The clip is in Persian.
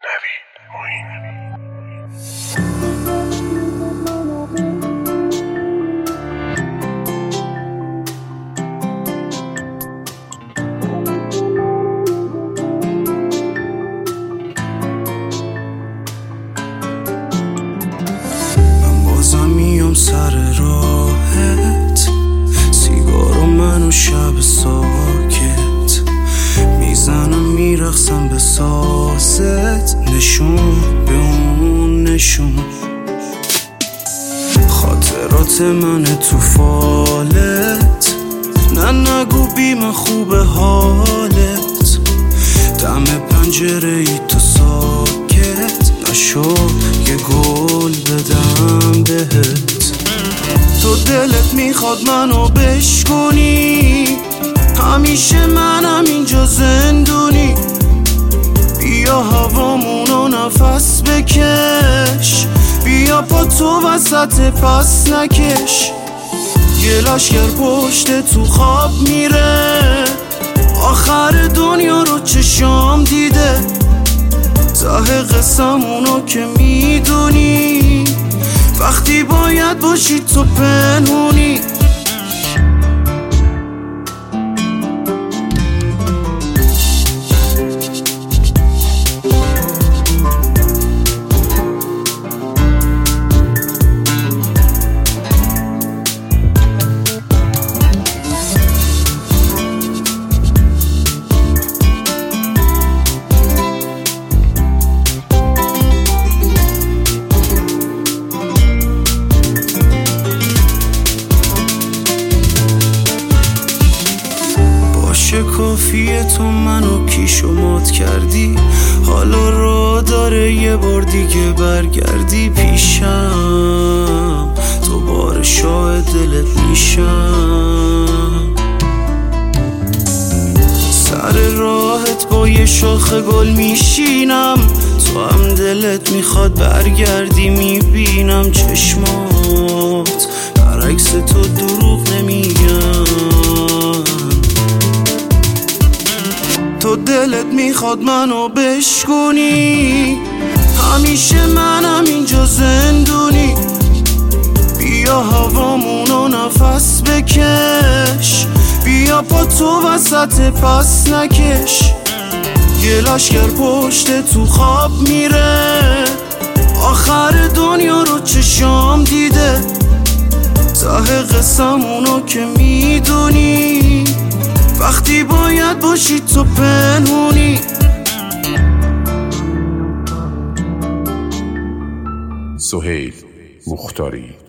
نوید معین. میام سر راهت، سیگارو منو شب ساکت میزنم، میرقصم به سازت، نشون به اون نشون. خاطرات من تو فالت، نه نگو بی من خوب حالت. دم پنجره ای تو ساکت نشد، یه گل بدم بهت. تو دلت میخواد منو بشکنی، همیشه منم اینجا زندونی. بیا هوامونو نفس بکش، بیا پا تو وسط پس نکش. یه لشکر پشت تو خواب میره، آخر دنیا رو چشام دیده. ته قسمونو که میدونی، وقتی باید باشی تو پنهونی. کافیه تو منو کیش و مات کردی، حالا را داره یه بار دیگه برگردی پیشم. دوباره شاه دلت میشم، سر راهت با یه شاخ گل میشینم. تو هم دلت میخواد برگردی، میبینم چشمات برعکس تو دروغ نمیگم. تو دلت میخواد منو بشکنی، همیشه منم اینجا زندونی. بیا هوامونو نفس بکش، بیا پا تو وسط پس نکش. یه لشکر پشت تو خواب میره، آخر دنیا رو چشام دیده. ته قسمونو که میدونی، وقتی باید باشی تو پنهونی. سهیل مختاری.